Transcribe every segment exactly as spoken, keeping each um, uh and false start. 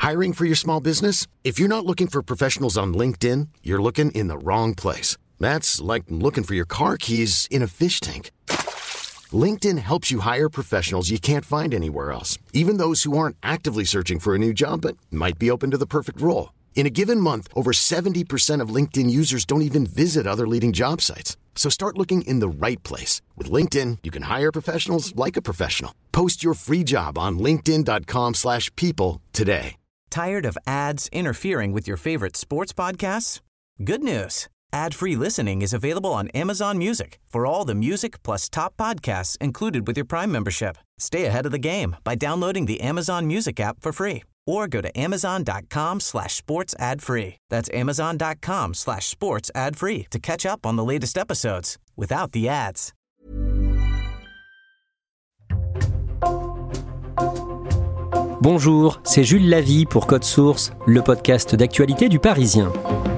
Hiring for your small business? If you're not looking for professionals on LinkedIn, you're looking in the wrong place. That's like looking for your car keys in a fish tank. LinkedIn helps you hire professionals you can't find anywhere else, even those who aren't actively searching for a new job but might be open to the perfect role. In a given month, over seventy percent of LinkedIn users don't even visit other leading job sites. So start looking in the right place. With LinkedIn, you can hire professionals like a professional. Post your free job on linkedin dot com slash people today. Tired of ads interfering with your favorite sports podcasts? Good news. Ad-free listening is available on Amazon Music for all the music plus top podcasts included with your Prime membership. Stay ahead of the game by downloading the Amazon Music app for free or go to amazon.com slash sports ad free. That's amazon.com slash sports ad free to catch up on the latest episodes without the ads. Bonjour, c'est Jules Lavie pour Code Source, le podcast d'actualité du Parisien.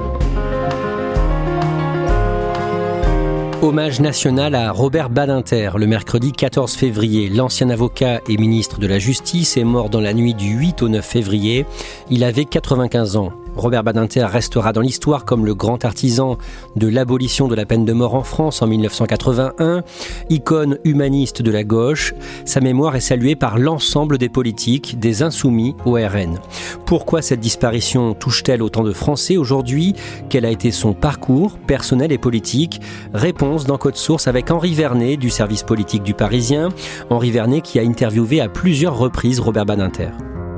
Hommage national à Robert Badinter. Le mercredi quatorze février, l'ancien avocat et ministre de la Justice est mort dans la nuit du huit au neuf février. Il avait quatre-vingt-quinze ans. Robert Badinter restera dans l'histoire comme le grand artisan de l'abolition de la peine de mort en France en dix-neuf cent quatre-vingt-un, icône humaniste de la gauche. Sa mémoire est saluée par l'ensemble des politiques, des insoumis au R N. Pourquoi cette disparition touche-t-elle autant de Français aujourd'hui ? Quel a été son parcours personnel et politique ? Réponse dans Code Source avec Henri Vernet du service politique du Parisien. Henri Vernet qui a interviewé à plusieurs reprises Robert Badinter.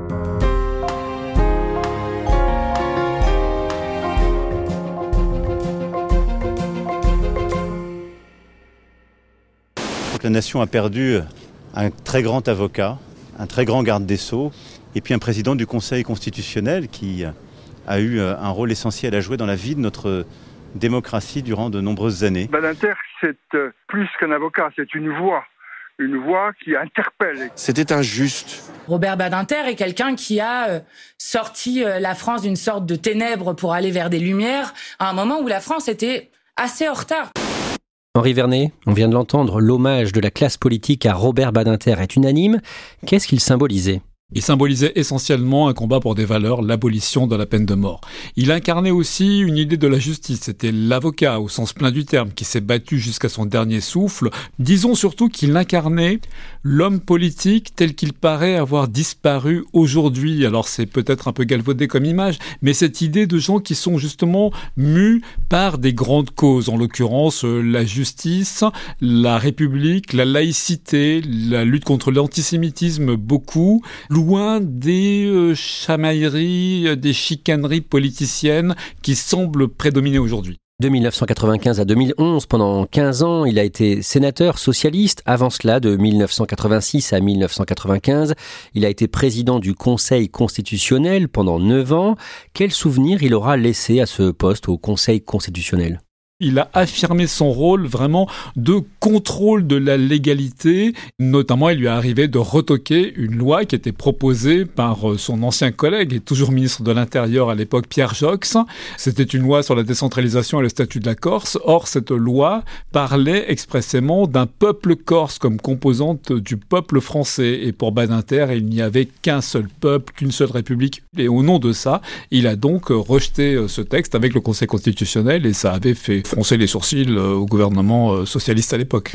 La nation a perdu un très grand avocat, un très grand garde des Sceaux, et puis un président du Conseil constitutionnel qui a eu un rôle essentiel à jouer dans la vie de notre démocratie durant de nombreuses années. Badinter, c'est plus qu'un avocat, c'est une voix, une voix qui interpelle. C'était injuste. Robert Badinter est quelqu'un qui a sorti la France d'une sorte de ténèbres pour aller vers des lumières, à un moment où la France était assez en retard. Henri Vernet, on vient de l'entendre, l'hommage de la classe politique à Robert Badinter est unanime. Qu'est-ce qu'il symbolisait ? Il symbolisait essentiellement un combat pour des valeurs, l'abolition de la peine de mort. Il incarnait aussi une idée de la justice. C'était l'avocat, au sens plein du terme, qui s'est battu jusqu'à son dernier souffle. Disons surtout qu'il incarnait l'homme politique tel qu'il paraît avoir disparu aujourd'hui. Alors c'est peut-être un peu galvaudé comme image, mais cette idée de gens qui sont justement mus par des grandes causes, en l'occurrence la justice, la République, la laïcité, la lutte contre l'antisémitisme, beaucoup, loin des euh, chamailleries, des chicaneries politiciennes qui semblent prédominer aujourd'hui. De dix-neuf cent quatre-vingt-quinze à deux mille onze, pendant quinze ans, il a été sénateur socialiste. Avant cela, de dix-neuf cent quatre-vingt-six à dix-neuf cent quatre-vingt-quinze, il a été président du Conseil constitutionnel pendant neuf ans. Quel souvenir il aura laissé à ce poste au Conseil constitutionnel ? Il a affirmé son rôle vraiment de contrôle de la légalité. Notamment, il lui est arrivé de retoquer une loi qui était proposée par son ancien collègue et toujours ministre de l'Intérieur à l'époque, Pierre Joxe. C'était une loi sur la décentralisation et le statut de la Corse. Or, cette loi parlait expressément d'un peuple corse comme composante du peuple français. Et pour Badinter, il n'y avait qu'un seul peuple, qu'une seule république. Et au nom de ça, il a donc rejeté ce texte avec le Conseil constitutionnel et ça avait fait froncer les sourcils au gouvernement socialiste à l'époque.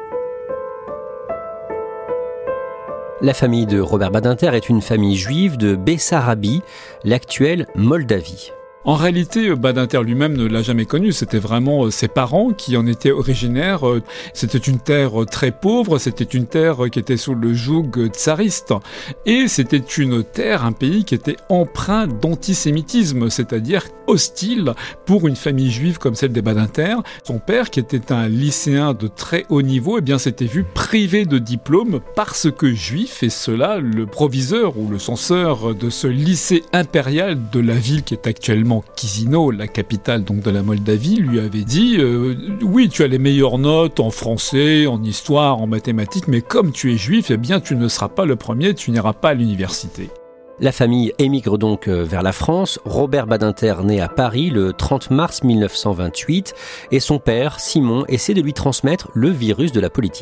La famille de Robert Badinter est une famille juive de Bessarabie, l'actuelle Moldavie. En réalité, Badinter lui-même ne l'a jamais connu. C'était vraiment ses parents qui en étaient originaires. C'était une terre très pauvre, c'était une terre qui était sous le joug tsariste. Et c'était une terre, un pays qui était empreint d'antisémitisme, c'est-à-dire hostile pour une famille juive comme celle des Badinter. Son père, qui était un lycéen de très haut niveau, eh bien, s'était vu privé de diplôme parce que juif. Et cela, le proviseur ou le censeur de ce lycée impérial de la ville qui est actuellement Chisinau, la capitale donc de la Moldavie, lui avait dit euh, « Oui, tu as les meilleures notes en français, en histoire, en mathématiques, mais comme tu es juif, eh bien tu ne seras pas le premier, tu n'iras pas à l'université. » La famille émigre donc vers la France. Robert Badinter naît à Paris le trente mars dix-neuf cent vingt-huit et son père, Simon, essaie de lui transmettre le virus de la politique.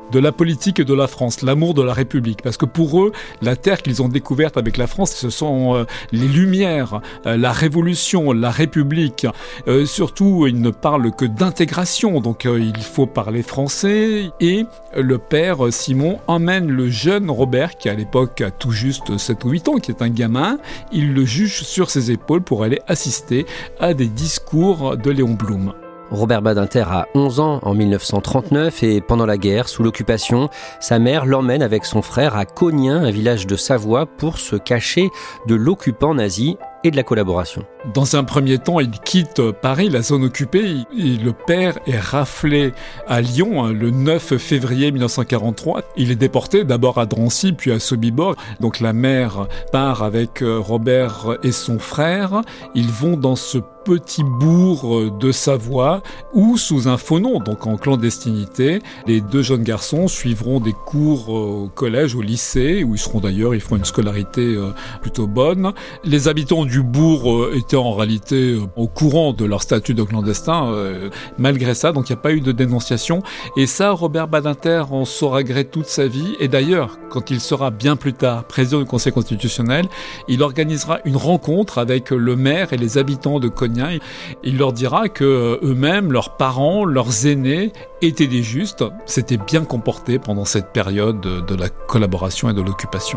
de la politique et de la France, l'amour de la République. Parce que pour eux, la terre qu'ils ont découverte avec la France, ce sont euh, les Lumières, euh, la Révolution, la République. Euh, surtout, ils ne parlent que d'intégration, donc euh, il faut parler français. Et le père Simon emmène le jeune Robert, qui à l'époque a tout juste sept ou huit ans, qui est un gamin, il le juge sur ses épaules pour aller assister à des discours de Léon Blum. Robert Badinter a onze ans en dix-neuf cent trente-neuf et pendant la guerre, sous l'occupation, sa mère l'emmène avec son frère à Cognin, un village de Savoie, pour se cacher de l'occupant nazi et de la collaboration. Dans un premier temps, il quitte Paris, la zone occupée, et le père est raflé à Lyon le neuf février dix-neuf cent quarante-trois. Il est déporté d'abord à Drancy, puis à Sobibor. Donc la mère part avec Robert et son frère. Ils vont dans ce petit bourg de Savoie, où sous un faux nom, donc en clandestinité, les deux jeunes garçons suivront des cours au collège, au lycée, où ils seront d'ailleurs, ils feront une scolarité plutôt bonne. Les habitants du bourg étaient en réalité au courant de leur statut de clandestin, euh, malgré ça, donc il n'y a pas eu de dénonciation. Et ça, Robert Badinter en saura gré toute sa vie. Et d'ailleurs, quand il sera bien plus tard président du Conseil constitutionnel, il organisera une rencontre avec le maire et les habitants de Cognin. Il leur dira que eux-mêmes, leurs parents, leurs aînés étaient des justes, s'étaient bien comportés pendant cette période de la collaboration et de l'occupation.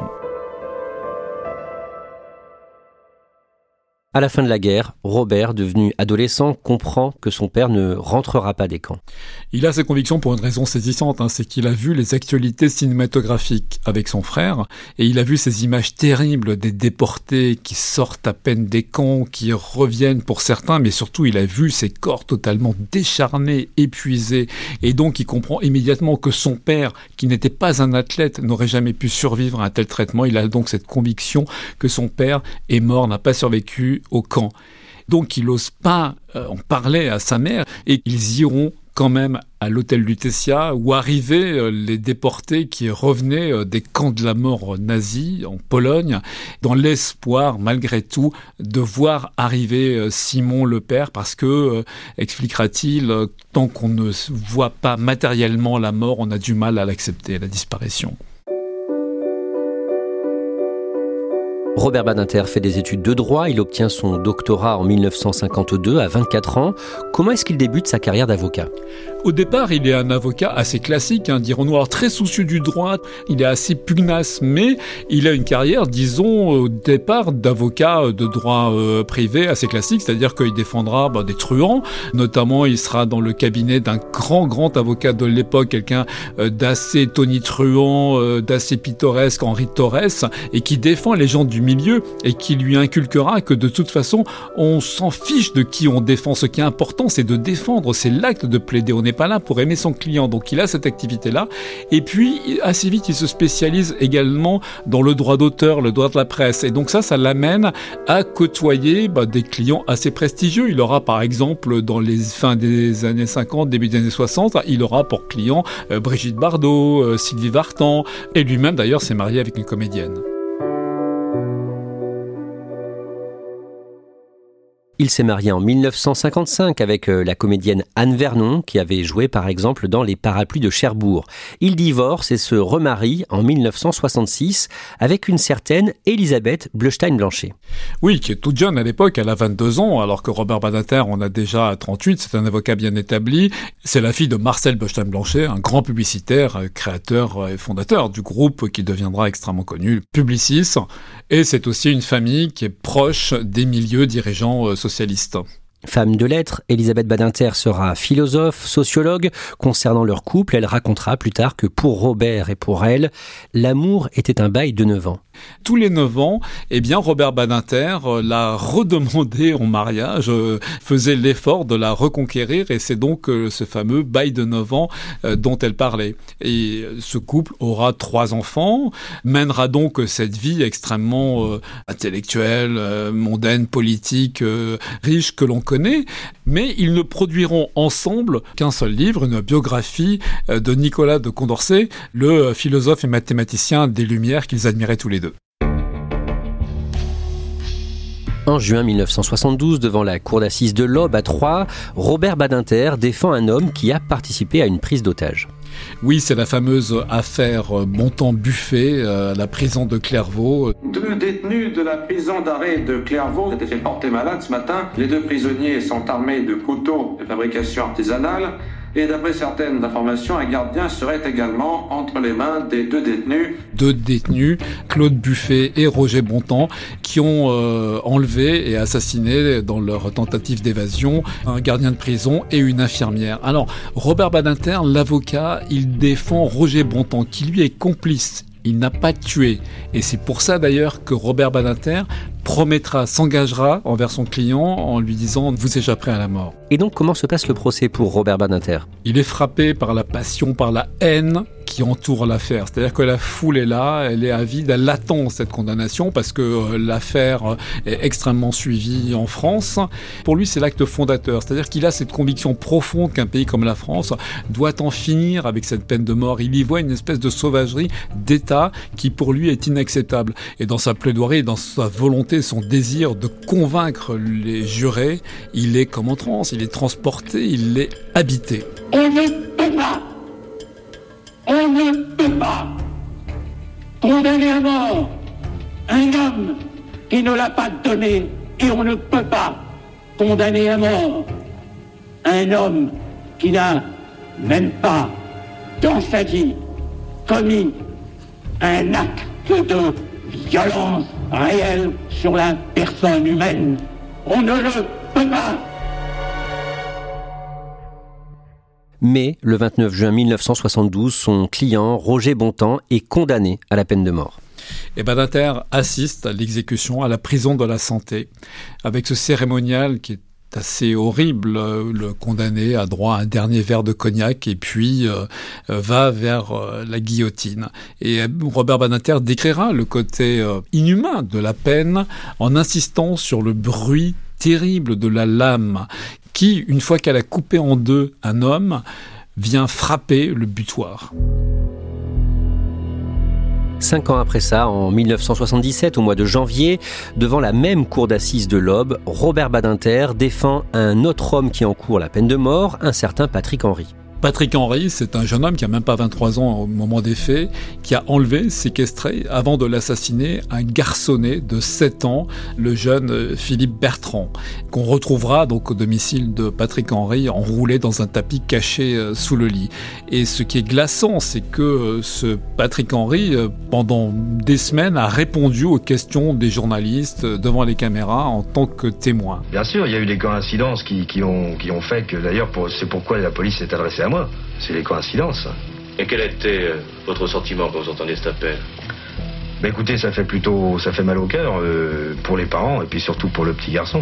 À la fin de la guerre, Robert, devenu adolescent, comprend que son père ne rentrera pas des camps. Il a ses convictions pour une raison saisissante, hein, c'est qu'il a vu les actualités cinématographiques avec son frère, et il a vu ces images terribles des déportés qui sortent à peine des camps, qui reviennent pour certains, mais surtout il a vu ces corps totalement décharnés, épuisés, et donc il comprend immédiatement que son père, qui n'était pas un athlète, n'aurait jamais pu survivre à un tel traitement. Il a donc cette conviction que son père est mort, n'a pas survécu au camp. Donc il n'ose pas euh, en parler à sa mère, et ils iront quand même à l'hôtel Lutetia, où arrivaient euh, les déportés qui revenaient euh, des camps de la mort nazis en Pologne, dans l'espoir, malgré tout, de voir arriver euh, Simon le père, parce que, euh, expliquera-t-il, euh, tant qu'on ne voit pas matériellement la mort, on a du mal à l'accepter, la disparition. Robert Badinter fait des études de droit, il obtient son doctorat en dix-neuf cent cinquante-deux à vingt-quatre ans. Comment est-ce qu'il débute sa carrière d'avocat ? Au départ, il est un avocat assez classique, hein, dirons-nous, alors très soucieux du droit, il est assez pugnace, mais il a une carrière, disons, au départ, d'avocat de droit euh, privé assez classique, c'est-à-dire qu'il défendra bah, des truands, notamment il sera dans le cabinet d'un grand, grand avocat de l'époque, quelqu'un euh, d'assez tonitruant, euh, d'assez pittoresque, Henri Torres, et qui défend les gens du milieu et qui lui inculquera que de toute façon, on s'en fiche de qui on défend. Ce qui est important, c'est de défendre, c'est l'acte de plaider. On n'est pas là pour aimer son client. Donc il a cette activité-là. Et puis, assez vite, il se spécialise également dans le droit d'auteur, le droit de la presse. Et donc ça, ça l'amène à côtoyer bah, des clients assez prestigieux. Il aura par exemple, dans les fins des années cinquante, début des années soixante, il aura pour client euh, Brigitte Bardot, euh, Sylvie Vartan, et lui-même d'ailleurs s'est marié avec une comédienne. Il s'est marié en dix-neuf cent cinquante-cinq avec la comédienne Anne Vernon, qui avait joué par exemple dans Les Parapluies de Cherbourg. Il divorce et se remarie en dix-neuf cent soixante-six avec une certaine Elisabeth Bleustein-Blanchet. Oui, qui est toute jeune à l'époque, elle a vingt-deux ans, alors que Robert Badinter en a déjà trente-huit, c'est un avocat bien établi. C'est la fille de Marcel Bleustein-Blanchet, un grand publicitaire, créateur et fondateur du groupe qui deviendra extrêmement connu, Publicis. Et c'est aussi une famille qui est proche des milieux dirigeants socialistes. Femme de lettres, Elisabeth Badinter sera philosophe, sociologue. Concernant leur couple, elle racontera plus tard que pour Robert et pour elle, l'amour était un bail de neuf ans. Tous les neuf ans, eh bien, Robert Badinter l'a redemandé en mariage, euh, faisait l'effort de la reconquérir, et c'est donc euh, ce fameux bail de neuf ans euh, dont elle parlait. Et ce couple aura trois enfants, mènera donc cette vie extrêmement euh, intellectuelle, euh, mondaine, politique, euh, riche que l'on connaît, mais ils ne produiront ensemble qu'un seul livre, une biographie euh, de Nicolas de Condorcet, le philosophe et mathématicien des Lumières qu'ils admiraient tous les deux. En juin dix-neuf cent soixante-douze, devant la cour d'assises de l'Aube à Troyes, Robert Badinter défend un homme qui a participé à une prise d'otage. Oui, c'est la fameuse affaire Bontemps-Buffet à la prison de Clairvaux. Deux détenus de la prison d'arrêt de Clairvaux s'étaient fait porter malade ce matin. Les deux prisonniers sont armés de couteaux de fabrication artisanale. Et d'après certaines informations, un gardien serait également entre les mains des deux détenus. Deux détenus, Claude Buffet et Roger Bontemps, qui ont euh, enlevé et assassiné dans leur tentative d'évasion un gardien de prison et une infirmière. Alors, Robert Badinter, l'avocat, il défend Roger Bontemps, qui lui est complice. Il n'a pas tué. Et c'est pour ça d'ailleurs que Robert Badinter promettra, s'engagera envers son client en lui disant « vous échapperez à la mort ». Et donc, comment se passe le procès pour Robert Badinter ? Il est frappé par la passion, par la haine qui entoure l'affaire. C'est-à-dire que la foule est là, elle est avide, elle attend cette condamnation parce que euh, l'affaire est extrêmement suivie en France. Pour lui, c'est l'acte fondateur. C'est-à-dire qu'il a cette conviction profonde qu'un pays comme la France doit en finir avec cette peine de mort. Il y voit une espèce de sauvagerie d'État qui, pour lui, est inacceptable. Et dans sa plaidoirie, dans sa volonté, son désir de convaincre les jurés, il est comme en transe, il est transporté, il est habité. On ne peut pas On ne peut pas condamner à mort un homme qui ne l'a pas donné, et on ne peut pas condamner à mort un homme qui n'a même pas, dans sa vie, commis un acte de violence réelle sur la personne humaine. On ne le peut pas. Mais le vingt-neuf juin mille neuf cent soixante-douze, son client, Roger Bontemps, est condamné à la peine de mort. Et Badinter assiste à l'exécution à la prison de la Santé, avec ce cérémonial qui est assez horrible. Le condamné a droit à un dernier verre de cognac et puis euh, va vers euh, la guillotine. Et Robert Badinter décrira le côté euh, inhumain de la peine en insistant sur le bruit terrible de la lame qui, une fois qu'elle a coupé en deux un homme, vient frapper le butoir. Cinq ans après ça, en mille neuf cent soixante-dix-sept, au mois de janvier, devant la même cour d'assises de l'Aube, Robert Badinter défend un autre homme qui encourt la peine de mort, un certain Patrick Henry. Patrick Henry, c'est un jeune homme qui a même pas vingt-trois ans au moment des faits, qui a enlevé, séquestré, avant de l'assassiner, un garçonnet de sept ans, le jeune Philippe Bertrand, qu'on retrouvera donc au domicile de Patrick Henry, enroulé dans un tapis caché sous le lit. Et ce qui est glaçant, c'est que ce Patrick Henry, pendant des semaines, a répondu aux questions des journalistes devant les caméras en tant que témoin. Bien sûr, il y a eu des coïncidences qui, qui, ont, qui ont fait que, d'ailleurs, pour, c'est pourquoi la police s'est adressée à moi. C'est les coïncidences. Et quel était euh, votre sentiment quand vous entendiez cet appel ? Ben écoutez, ça fait plutôt, ça fait mal au cœur euh, pour les parents et puis surtout pour le petit garçon.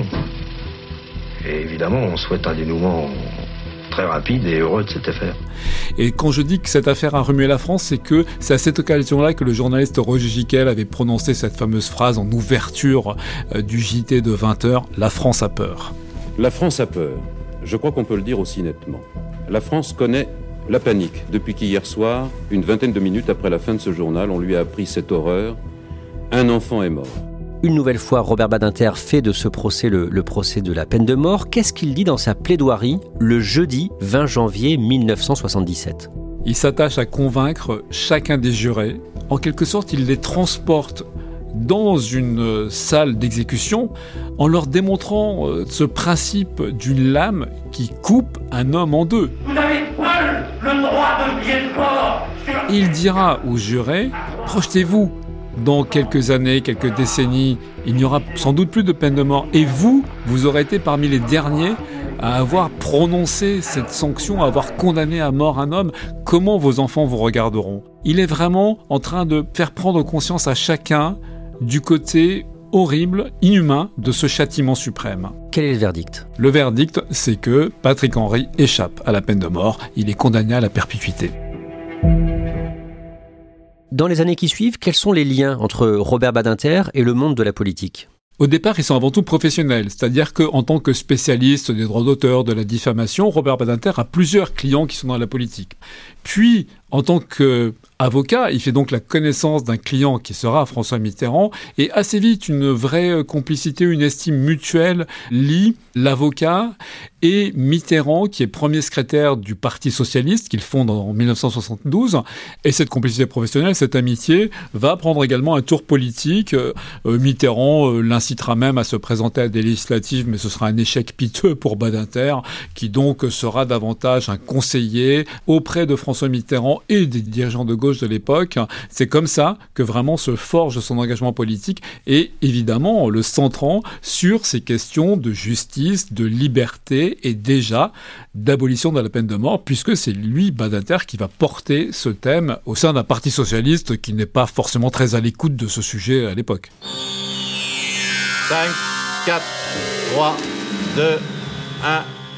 Et évidemment, on souhaite un dénouement très rapide et heureux de cette affaire. Et quand je dis que cette affaire a remué la France, c'est que c'est à cette occasion-là que le journaliste Roger Gicquel avait prononcé cette fameuse phrase en ouverture euh, du J T de vingt heures, « La France a peur ». La France a peur. Je crois qu'on peut le dire aussi nettement. La France connaît la panique depuis qu'hier soir, une vingtaine de minutes après la fin de ce journal, on lui a appris cette horreur. Un enfant est mort. Une nouvelle fois, Robert Badinter fait de ce procès le, le procès de la peine de mort. Qu'est-ce qu'il dit dans sa plaidoirie le jeudi vingt janvier mille neuf cent soixante-dix-sept ? Il s'attache à convaincre chacun des jurés. En quelque sorte, il les transporte dans une salle d'exécution en leur démontrant ce principe d'une lame qui coupe un homme en deux. Vous n'avez pas le droit de pied de corps. Il dira aux jurés, projetez-vous, dans quelques années, quelques décennies, il n'y aura sans doute plus de peine de mort. Et vous, vous aurez été parmi les derniers à avoir prononcé cette sanction, à avoir condamné à mort un homme. Comment vos enfants vous regarderont ? Il est vraiment en train de faire prendre conscience à chacun du côté horrible, inhumain de ce châtiment suprême. Quel est le verdict ? Le verdict, c'est que Patrick Henry échappe à la peine de mort. Il est condamné à la perpétuité. Dans les années qui suivent, quels sont les liens entre Robert Badinter et le monde de la politique ? Au départ, ils sont avant tout professionnels, c'est-à-dire qu'en tant que spécialiste des droits d'auteur, de la diffamation, Robert Badinter a plusieurs clients qui sont dans la politique. Puis, En tant qu'avocat, il fait donc la connaissance d'un client qui sera François Mitterrand, et assez vite, une vraie complicité, une estime mutuelle lie l'avocat et Mitterrand, qui est premier secrétaire du Parti socialiste qu'il fonde en dix-neuf cent soixante-douze. Et cette complicité professionnelle, cette amitié, va prendre également un tour politique. Euh, Mitterrand euh, l'incitera même à se présenter à des législatives, mais ce sera un échec piteux pour Badinter, qui donc sera davantage un conseiller auprès de François Mitterrand et des dirigeants de gauche de l'époque. C'est comme ça que vraiment se forge son engagement politique, et évidemment le centrant sur ces questions de justice, de liberté et déjà d'abolition de la peine de mort, puisque c'est lui, Badinter, qui va porter ce thème au sein d'un parti socialiste qui n'est pas forcément très à l'écoute de ce sujet à l'époque. cinq, quatre, trois, deux, un...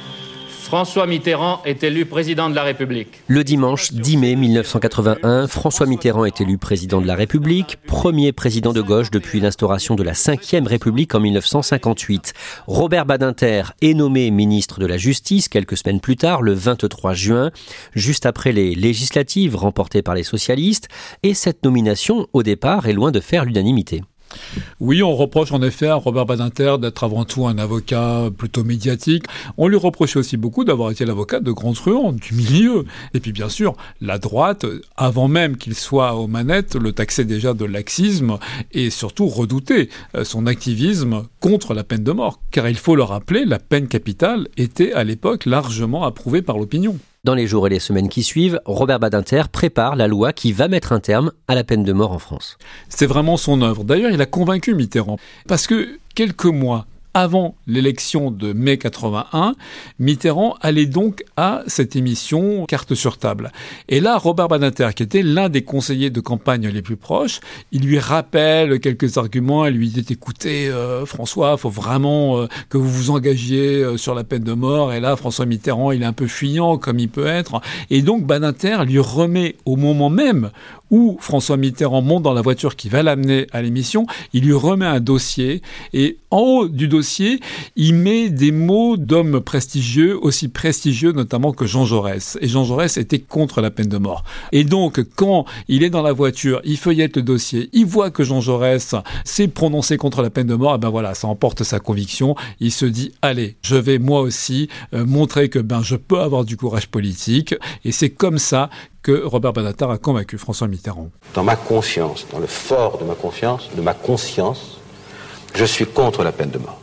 François Mitterrand est élu président de la République. Le dimanche dix mai mille neuf cent quatre-vingt-un, François Mitterrand est élu président de la République, premier président de gauche depuis l'instauration de la cinquième République en mille neuf cent cinquante-huit. Robert Badinter est nommé ministre de la Justice quelques semaines plus tard, le vingt-trois juin, juste après les législatives remportées par les socialistes, et cette nomination, au départ, est loin de faire l'unanimité. Oui, on reproche en effet à Robert Badinter d'être avant tout un avocat plutôt médiatique. On lui reprochait aussi beaucoup d'avoir été l'avocat de grands truands du milieu. Et puis bien sûr, la droite, avant même qu'il soit aux manettes, le taxait déjà de laxisme et surtout redoutait son activisme contre la peine de mort. Car il faut le rappeler, la peine capitale était à l'époque largement approuvée par l'opinion. Dans les jours et les semaines qui suivent, Robert Badinter prépare la loi qui va mettre un terme à la peine de mort en France. C'est vraiment son œuvre. D'ailleurs, il a convaincu Mitterrand. Parce que quelques mois avant l'élection de mai quatre-vingt-un, Mitterrand allait donc à cette émission Carte sur table. Et là, Robert Badinter, qui était l'un des conseillers de campagne les plus proches, il lui rappelle quelques arguments, il lui dit « Écoutez, euh, François, il faut vraiment euh, que vous vous engagiez euh, sur la peine de mort. » Et là, François Mitterrand, il est un peu fuyant, comme il peut être. Et donc, Badinter lui remet au moment même où François Mitterrand monte dans la voiture qui va l'amener à l'émission, il lui remet un dossier, et en haut du dossier, il met des mots d'hommes prestigieux, aussi prestigieux notamment que Jean Jaurès. Et Jean Jaurès était contre la peine de mort. Et donc, quand il est dans la voiture, il feuillette le dossier, il voit que Jean Jaurès s'est prononcé contre la peine de mort, et ben voilà, ça emporte sa conviction. Il se dit, allez, je vais moi aussi euh, montrer que ben je peux avoir du courage politique. Et c'est comme ça que Robert Badinter a convaincu François Mitterrand. Dans ma conscience, dans le fort de ma confiance, de ma conscience, je suis contre la peine de mort.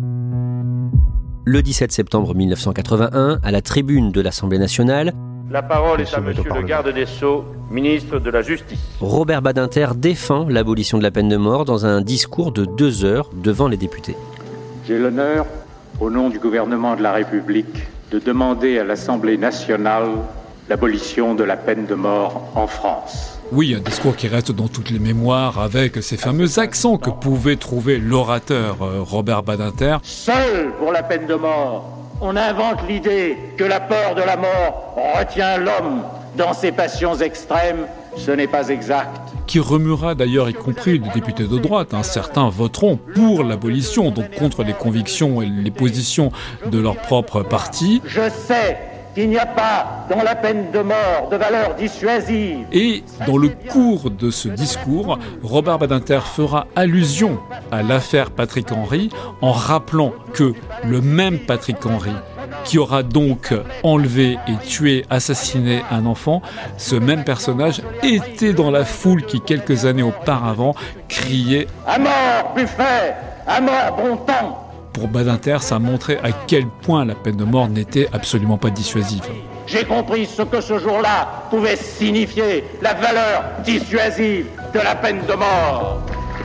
Le dix-sept septembre mille neuf cent quatre-vingt-un, à la tribune de l'Assemblée nationale, la parole est à monsieur le garde des Sceaux, ministre de la Justice. Robert Badinter défend l'abolition de la peine de mort dans un discours de deux heures devant les députés. J'ai l'honneur, au nom du gouvernement de la République, de demander à l'Assemblée nationale l'abolition de la peine de mort en France. Oui, un discours qui reste dans toutes les mémoires avec ces fameux accents que pouvait trouver l'orateur euh, Robert Badinter. Seul pour la peine de mort, on invente l'idée que la peur de la mort retient l'homme dans ses passions extrêmes. Ce n'est pas exact. Qui remuera d'ailleurs, y compris les députés de droite. Hein. Certains voteront pour l'abolition, donc contre les convictions et les positions de leur propre parti. Je sais qu'il n'y a pas dans la peine de mort de valeur dissuasive. Et dans le cours de ce discours, Robert Badinter fera allusion à l'affaire Patrick Henry en rappelant que le même Patrick Henry, qui aura donc enlevé et tué, assassiné un enfant, ce même personnage était dans la foule qui, quelques années auparavant, criait « À mort, Buffet! À mort, bon temps !» Pour Badinter, ça montrait à quel point la peine de mort n'était absolument pas dissuasive. J'ai compris ce que ce jour-là pouvait signifier, la valeur dissuasive de la peine de mort.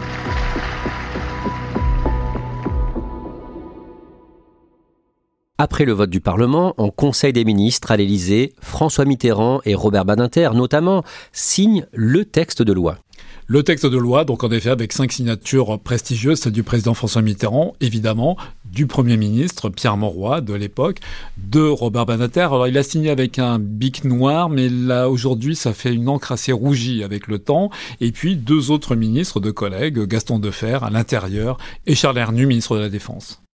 Après le vote du Parlement, en Conseil des ministres à l'Élysée, François Mitterrand et Robert Badinter, notamment, signent le texte de loi. Le texte de loi, donc en effet avec cinq signatures prestigieuses, celle du président François Mitterrand, évidemment, du Premier ministre Pierre Mauroy de l'époque, de Robert Badinter. Alors il a signé avec un bic noir, mais là aujourd'hui ça fait une encre assez rougie avec le temps. Et puis deux autres ministres de collègues, Gaston Defferre à l'Intérieur et Charles Hernu, ministre de la Défense.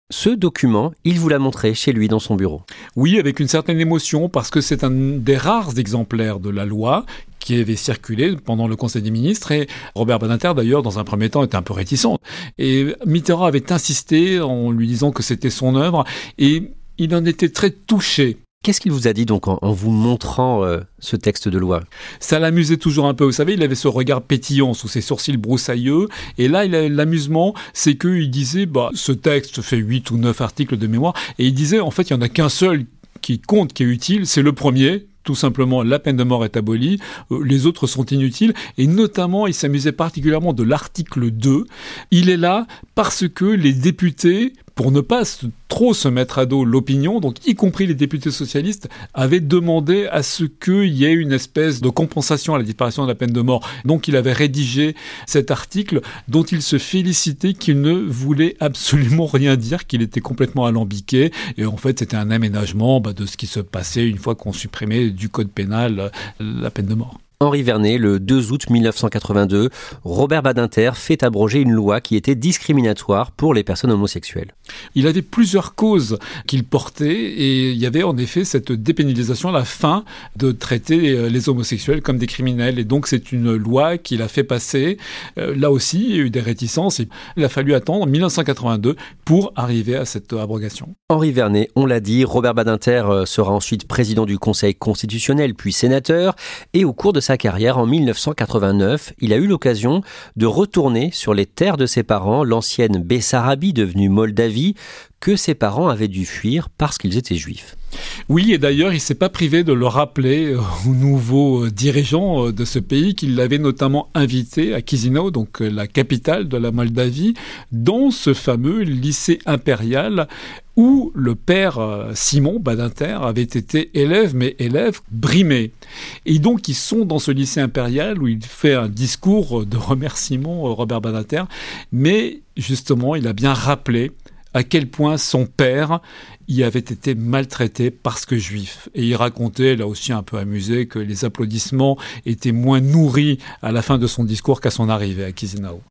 Ce document, il vous l'a montré chez lui dans son bureau. Oui, avec une certaine émotion, parce que c'est un des rares exemplaires de la loi qui avait circulé pendant le Conseil des ministres. Et Robert Badinter, d'ailleurs, dans un premier temps, était un peu réticent. Et Mitterrand avait insisté en lui disant que c'était son œuvre. Et il en était très touché. Qu'est-ce qu'il vous a dit donc en, en vous montrant euh, ce texte de loi ? Ça l'amusait toujours un peu. Vous savez, il avait ce regard pétillant sous ses sourcils broussailleux. Et là, il a, l'amusement, c'est qu'il disait, bah, ce texte fait huit ou neuf articles de mémoire. Et il disait, en fait, il n'y en a qu'un seul qui compte, qui est utile, c'est le premier. Tout simplement, la peine de mort est abolie, les autres sont inutiles, et notamment, il s'amusait particulièrement de l'article deux. Il est là parce que les députés, pour ne pas trop se mettre à dos l'opinion, donc y compris les députés socialistes, avaient demandé à ce qu'il y ait une espèce de compensation à la disparition de la peine de mort. Donc il avait rédigé cet article dont il se félicitait, qu'il ne voulait absolument rien dire, qu'il était complètement alambiqué, et en fait c'était un aménagement bah, de ce qui se passait une fois qu'on supprimait du code pénal la peine de mort. Henri Vernet, le deux août mille neuf cent quatre-vingt-deux, Robert Badinter fait abroger une loi qui était discriminatoire pour les personnes homosexuelles. Il avait plusieurs causes qu'il portait et il y avait en effet cette dépénalisation, la fin de traiter les homosexuels comme des criminels. Et donc c'est une loi qu'il a fait passer. Euh, là aussi, il y a eu des réticences. Il a fallu attendre mille neuf cent quatre-vingt-deux pour arriver à cette abrogation. Henri Vernet, on l'a dit, Robert Badinter sera ensuite président du Conseil constitutionnel puis sénateur. Et au cours de sa carrière, en mille neuf cent quatre-vingt-neuf, il a eu l'occasion de retourner sur les terres de ses parents, l'ancienne Bessarabie devenue Moldavie, que ses parents avaient dû fuir parce qu'ils étaient juifs. Oui, et d'ailleurs, il ne s'est pas privé de le rappeler aux nouveaux dirigeants de ce pays, qu'il l'avait notamment invité à Chisinau, donc la capitale de la Moldavie, dans ce fameux lycée impérial où le père Simon Badinter avait été élève, mais élève brimé. Et donc, ils sont dans ce lycée impérial où il fait un discours de remerciement, Robert Badinter, mais justement, il a bien rappelé à quel point son père y avait été maltraité parce que juif. Et il racontait, là aussi un peu amusé, que les applaudissements étaient moins nourris à la fin de son discours qu'à son arrivée à Chisinau.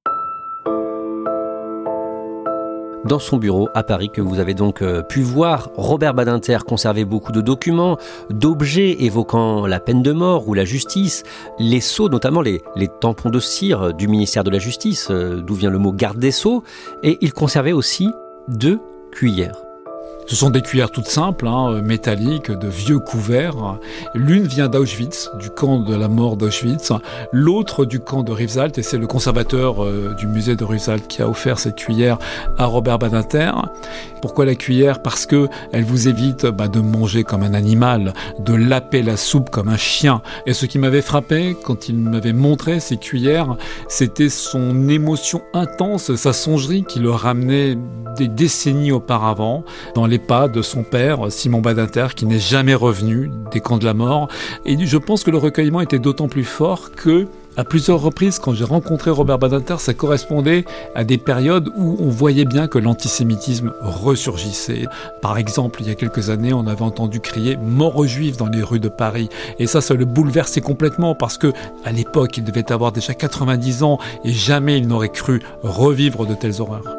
Dans son bureau à Paris, que vous avez donc euh, pu voir, Robert Badinter conservait beaucoup de documents, d'objets évoquant la peine de mort ou la justice, les sceaux, notamment les, les tampons de cire du ministère de la Justice, euh, d'où vient le mot garde des sceaux, et il conservait aussi deux cuillères. Ce sont des cuillères toutes simples, hein, métalliques, de vieux couverts. L'une vient d'Auschwitz, du camp de la mort d'Auschwitz. L'autre du camp de Rivesaltes, et c'est le conservateur euh, du musée de Rivesaltes qui a offert cette cuillère à Robert Badinter. Pourquoi la cuillère ? Parce que elle vous évite bah, de manger comme un animal, de laper la soupe comme un chien. Et ce qui m'avait frappé quand il m'avait montré ces cuillères, c'était son émotion intense, sa songerie qui le ramenait des décennies auparavant, dans les pas de son père, Simon Badinter, qui n'est jamais revenu des camps de la mort. Et je pense que le recueillement était d'autant plus fort que, à plusieurs reprises, quand j'ai rencontré Robert Badinter, ça correspondait à des périodes où on voyait bien que l'antisémitisme ressurgissait. Par exemple, il y a quelques années, on avait entendu crier « mort aux Juifs » dans les rues de Paris. Et ça, ça le bouleversait complètement parce que, à l'époque, il devait avoir déjà quatre-vingt-dix ans et jamais il n'aurait cru revivre de telles horreurs.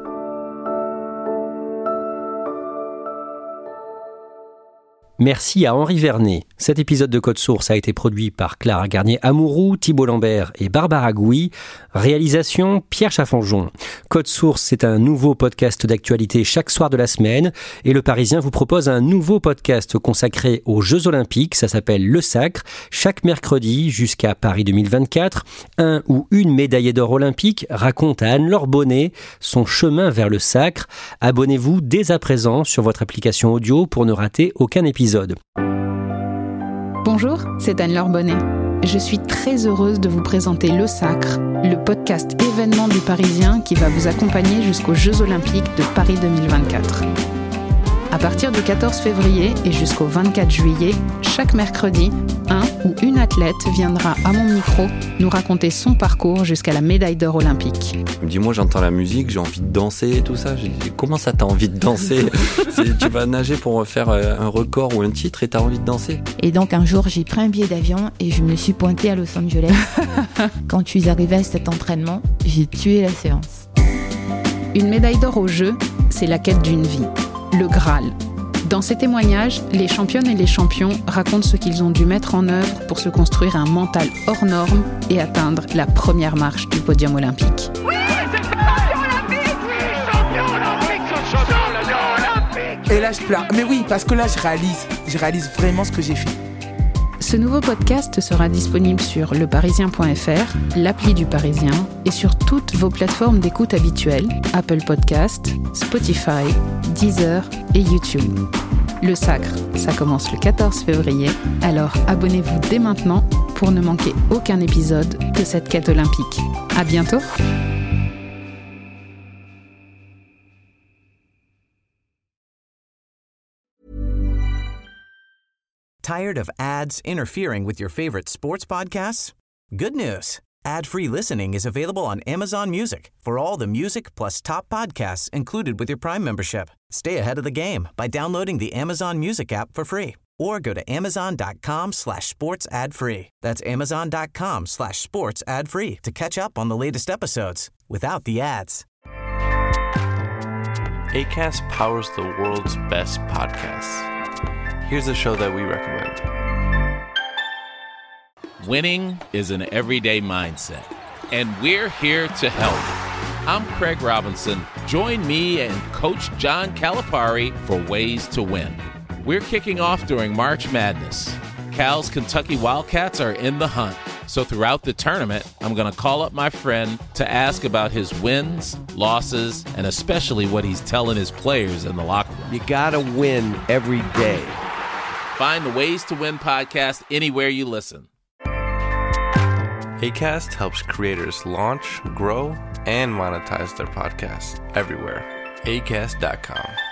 Merci à Henri Vernet. Cet épisode de Code Source a été produit par Clara Garnier-Amouroux, Thibault Lambert et Barbara Gouy. Réalisation Pierre Chaffanjon. Code Source, c'est un nouveau podcast d'actualité chaque soir de la semaine. Et Le Parisien vous propose un nouveau podcast consacré aux Jeux Olympiques. Ça s'appelle Le Sacre. Chaque mercredi jusqu'à Paris deux mille vingt-quatre, un ou une médaillée d'or olympique raconte à Anne-Laure Bonnet son chemin vers le sacre. Abonnez-vous dès à présent sur votre application audio pour ne rater aucun épisode. Bonjour, c'est Anne-Laure Bonnet. Je suis très heureuse de vous présenter Le Sacre, le podcast événement du Parisien qui va vous accompagner jusqu'aux Jeux Olympiques de Paris deux mille vingt-quatre. À partir du quatorze février et jusqu'au vingt-quatre juillet, chaque mercredi, un ou une athlète viendra à mon micro nous raconter son parcours jusqu'à la médaille d'or olympique. Il me dit, moi j'entends la musique, j'ai envie de danser et tout ça. J'ai dit, comment ça t'as envie de danser ? Tu vas nager pour faire un record ou un titre et t'as envie de danser ? Et donc un jour j'ai pris un billet d'avion et je me suis pointée à Los Angeles. Quand je suis arrivée à cet entraînement, j'ai tué la séance. Une médaille d'or aux Jeux, c'est la quête d'une vie, le Graal. Dans ces témoignages, les championnes et les champions racontent ce qu'ils ont dû mettre en œuvre pour se construire un mental hors norme et atteindre la première marche du podium olympique. Oui, c'est champion olympique. Oui, champion olympique. Champion olympique. Et là, je pleure. Mais oui, parce que là, je réalise. Je réalise vraiment ce que j'ai fait. Ce nouveau podcast sera disponible sur leparisien point f r, l'appli du Parisien et sur toutes vos plateformes d'écoute habituelles, Apple Podcasts, Spotify, Deezer et YouTube. Le Sacre, ça commence le quatorze février, alors abonnez-vous dès maintenant pour ne manquer aucun épisode de cette quête olympique. À bientôt! Tired of ads interfering with your favorite sports podcasts? Good news. Ad-free listening is available on Amazon Music for all the music plus top podcasts included with your Prime membership. Stay ahead of the game by downloading the Amazon Music app for free or go to amazon.com slash sports ad free. That's amazon.com slash sports ad free to catch up on the latest episodes without the ads. Acast powers the world's best podcasts. Here's a show that we recommend. Winning is an everyday mindset, and we're here to help. I'm Craig Robinson. Join me and Coach John Calipari for Ways to Win. We're kicking off during March Madness. Cal's Kentucky Wildcats are in the hunt. So throughout the tournament, I'm going to call up my friend to ask about his wins, losses, and especially what he's telling his players in the locker room. You got to win every day. Find the Ways to Win podcast anywhere you listen. Acast helps creators launch, grow, and monetize their podcasts everywhere. acast dot com.